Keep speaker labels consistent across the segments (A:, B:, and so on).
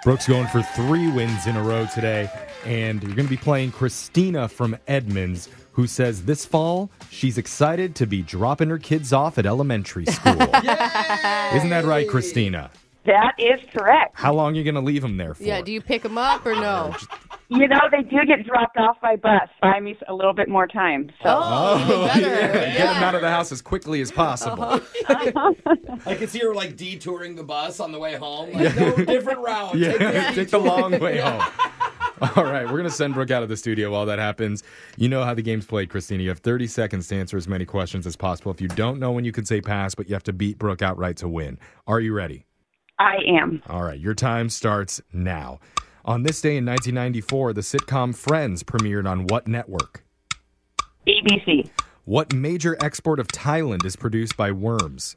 A: Brooke's going for 3 wins in a row today, and you're going to be playing Christina from Edmonds, who says this fall she's excited to be dropping her kids off at elementary school. Isn't that right, Christina?
B: That is correct.
A: How long are you going to leave them there for?
C: Yeah, do you pick them up or no?
B: You know, they do get dropped off by bus. Buy me a little bit more time. So.
C: Even better.
A: Get them out of the house as quickly as possible.
D: I can see her like detouring the bus on the way home. Like, no, different route.
A: Take the long way home. All right, we're going to send Brooke out of the studio while that happens. You know how the game's played, Christina. You have 30 seconds to answer as many questions as possible. If you don't know when you can say pass, but you have to beat Brooke outright to win. Are you ready?
B: I am.
A: All right, your time starts now. On this day in 1994, the sitcom Friends premiered on what network?
B: ABC.
A: What major export of Thailand is produced by worms?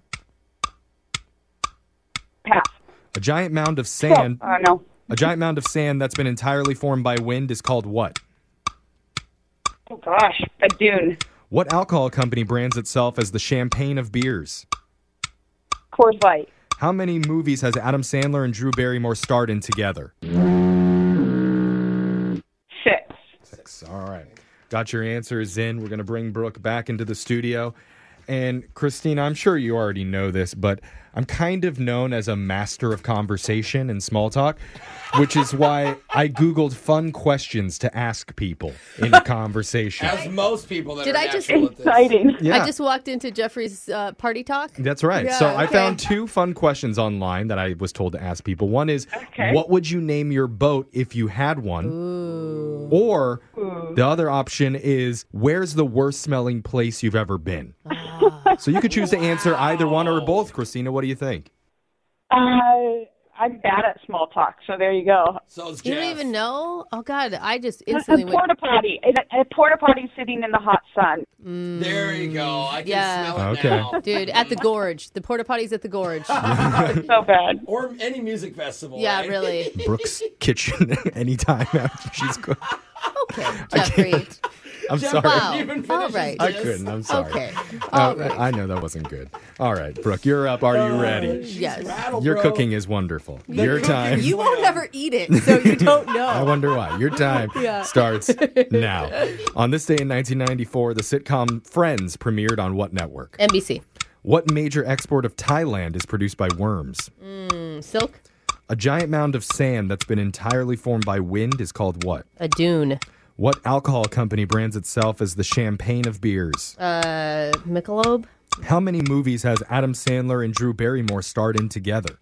B: Pass.
A: A giant mound of sand.
B: No.
A: A giant mound of sand that's been entirely formed by wind is called what?
B: Oh, gosh. A dune.
A: What alcohol company brands itself as the champagne of beers?
B: Coors Light.
A: How many movies has Adam Sandler and Drew Barrymore starred in together?
B: 6.
A: 6. All right. Got your answers in. We're going to bring Brooke back into the studio. And Christina, I'm sure you already know this, but I'm kind of known as a master of conversation and small talk, which is why I Googled fun questions to ask people in a conversation.
D: As most people that
C: Did
D: are
C: I just-
D: natural at this.
B: Exciting.
A: Yeah.
C: I just walked into Jeffrey's party talk.
A: That's right.
C: Yeah,
A: So I
C: okay.
A: found 2 fun questions online that I was told to ask people. One is,
B: Okay.
A: what would you name your boat if you had one?
C: Ooh.
A: Or the other option is, where's the worst smelling place you've ever been? So you could choose to answer either one or both. Christina, what do you think?
B: I'm bad at small talk, so there you go.
D: So is
C: You
D: Jeff.
C: don't even know? Oh, God, I just
B: A
C: instantly went...
B: porta potty. A porta potty sitting in the hot sun.
D: There you go. I can
C: Yeah.
D: smell it
A: Okay.
D: now.
C: Dude, at the Gorge. The porta potty's at the Gorge.
B: So bad.
D: Or any music festival.
C: Yeah,
D: right?
C: really.
A: Brooke's kitchen anytime after she's cooked.
C: Okay, Jeffrey.
A: I'm
D: Jeff,
A: sorry.
C: Wow.
D: you even
C: All
D: finished
C: right.
A: I
D: this?
A: couldn't. I'm sorry.
C: Okay. All right.
A: I know that wasn't good. All right, Brooke, you're up. Are you ready?
C: Yes.
D: Rattled,
A: Your
D: bro.
A: cooking is wonderful. Your time.
C: You won't ever eat it, so you don't know.
A: I wonder why. Your time
C: Yeah.
A: starts now. On this day in 1994, the sitcom Friends premiered on what network?
C: NBC.
A: What major export of Thailand is produced by worms?
C: Silk.
A: A giant mound of sand that's been entirely formed by wind is called what?
C: A dune.
A: What alcohol company brands itself as the champagne of beers?
C: Michelob.
A: How many movies has Adam Sandler and Drew Barrymore starred in together?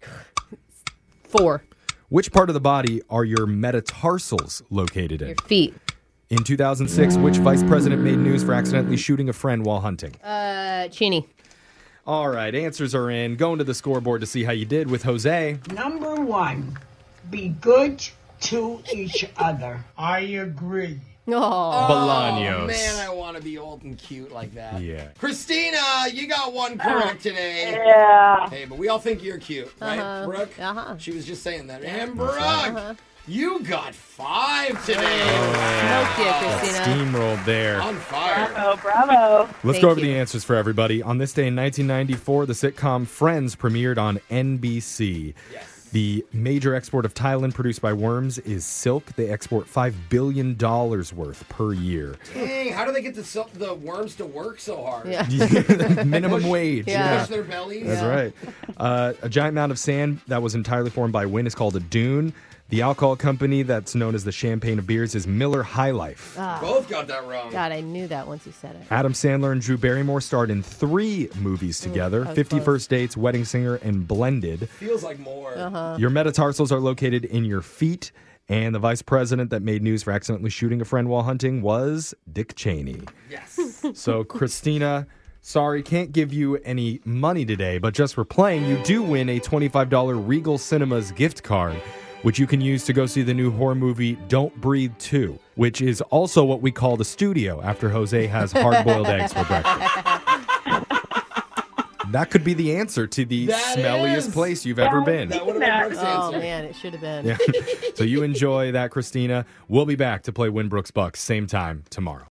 C: 4.
A: Which part of the body are your metatarsals located in?
C: Your feet.
A: In 2006, which vice president made news for accidentally shooting a friend while hunting?
C: Cheney.
A: All right, answers are in. Going to the scoreboard to see how you did with Jose.
E: Number 1, be good to each other. I agree.
C: Oh.
A: Bolaños.
D: Oh, man, I want to be old and cute like that.
A: Yeah.
D: Christina, you got one correct today.
B: Yeah.
D: Hey, but we all think you're cute, right, Brooke?
C: She
D: She was just saying that. And Brooke, you got 5 today.
C: Smoked you, Christina.
A: Steamrolled there.
D: On fire.
B: Oh, bravo.
A: Let's
C: Thank
A: go over
C: you.
A: the answers for everybody. On this day in 1994, the sitcom Friends premiered on NBC.
D: Yes.
A: The major export of Thailand produced by worms is silk. They export $5 billion worth per year.
D: Dang, how do they get the worms to work so hard?
C: Yeah.
A: Minimum wage.
C: Yeah.
D: Push their bellies?
A: That's right. A giant mound of sand that was entirely formed by wind is called a dune. The alcohol company that's known as the champagne of beers is Miller High Life.
D: Both got that wrong.
C: God, I knew that once you said it.
A: Adam Sandler and Drew Barrymore starred in 3 movies together,
C: that was
A: 50
C: close.
A: First Dates, Wedding Singer, and Blended.
D: Feels like more.
A: Your metatarsals are located in your feet, and the vice president that made news for accidentally shooting a friend while hunting was Dick Cheney.
D: Yes.
A: So, Christina, sorry, can't give you any money today, but just for playing, you do win a $25 Regal Cinemas gift card, which you can use to go see the new horror movie Don't Breathe 2, which is also what we call the studio after Jose has hard-boiled eggs for breakfast. That could be the answer to the
D: That
A: smelliest
D: is.
A: place you've ever been.
D: That would have been Brooke's
C: Oh,
D: answer.
C: man, it should have been.
A: Yeah. So you enjoy that, Christina. We'll be back to play Win Brooks Bucks same time tomorrow.